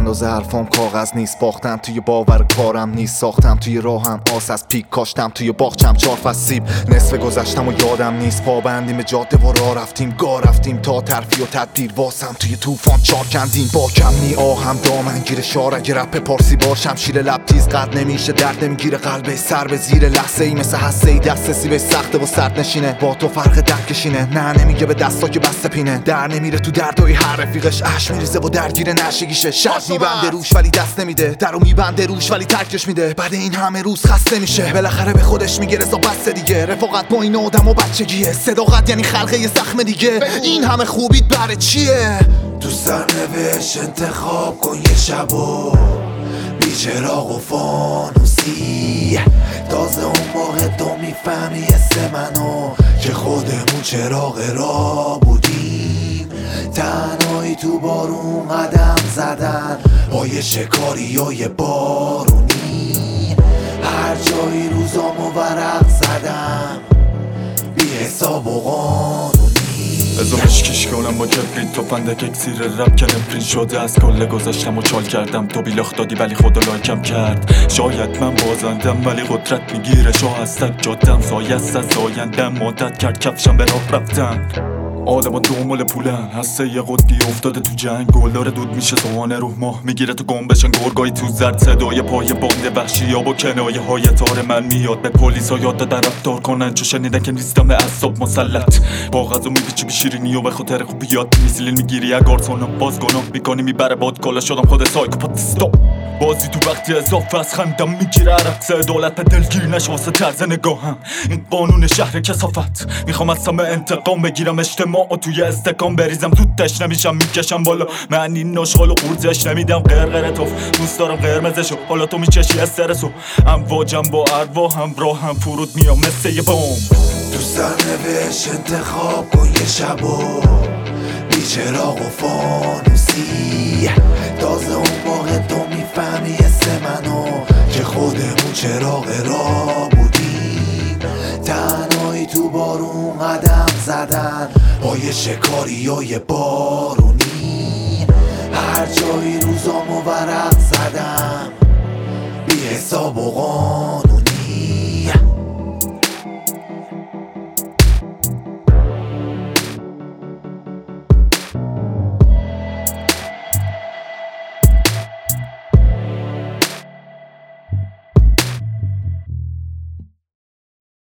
اندازه حرفام کاغذ نیست. باختم توی باور کارم نیست. ساختم توی راهم آس از پیک، کاشتم توی باغچم 4 فصل سیب. نصف گذشتم و یادم نیست. پابندیم به جاده و راه رفتیم، گاه رفتیم تا ترفیع و تدبیر. واسم توی طوفان چار کندیم، با کمی آهم دامنگیر شار. اگه رپ پارسی باشم شیر لب تیز قد نمیشه، درد نمیگیره قلبه سر به زیر. لحظه ای مثل هسته ای دسترسی به سخته و سرد نشینه. با تو فرق درکشینه، نه نمیگه به دستا که بسته پینه. در نمیره تو دردای هر رفیقش، اش میریزه و درگیر نشگیشه. شب میبنده روش ولی دست نمیده، درو میبنده روش ولی ترکش میده. بعد این همه روز خسته میشه، بالاخره به خودش میگه رضا بس دیگه. رفاقت با این آدم و بچگیه، صداقت یعنی خلق یه زخم دیگه. این همه خوبیت برای چیه؟ تو سرنوشت انتخاب کن یه شبو بی چراغ و فانوسی. تازه اون موقع تو میفهمی حس منو که خودمون چراغ را بودیم. تنهایی تو بارون قدم زدن با یه شکاری و یه بارونی. هر جایی روزامو ورق زدم بی حساب و قانونی. ازامش کش کنم با کبرین تو فندک اکسیر رب که نفرین شده. از کل گذاشتم و چال کردم، تو بیلاخ دادی ولی خدا لایکم کرد. شاید من بازندم ولی قدرت میگیره، شاه از تک جادم. سایه از آیندم مدت کرد کفشم به راه رفتن. آدم ها دومال پولن، هسته یه قطبی افتاده تو جنگ. گلدار دود میشه سوانه روح ماه میگیره تو گم بشن. گرگایی تو زرد صدای پای بانده وحشی ها با کنایه های تار من میاد. به پلیس ها یاد دادن رفتار کنن، چو شنیدن که نیستم به اعصاب مسلط. با غذا میپیچی بیشیرینی و به خاطر خوبیات میسیلین میگیری اگار سونم. باز گناه میکنی میبره باد کالا شدم خود سایکوپات. استاپ بازی تو وقتی اضافه از خندم میگیره عرق. عدالت به دلگیر نشه واسه طرز نگاهم. این قانون شهر کثافت، میخوام از همه انتقام بگیرم. اجتماع و توی استکان بریزم زودتش نمیشم میکشم بالا. من این نشغال و قورتش نمیدم غرغره توف. دوست دارم قرمزشو، حالا تو میچشی استرسو. امواجم با ارواح همراه هم فرود میام مثل یه بمب. تو سرنوشت انتخاب کن یه شبو بی چراغ و فانوسی. تازه اون موقع تو میفهمی حس منو که خودمون چراغ را بودیم. تنهایی تو بارون قدم زدن با یه شکاری و یه بارونی. هر جایی روزامو ورق زدم بی حساب و قانون.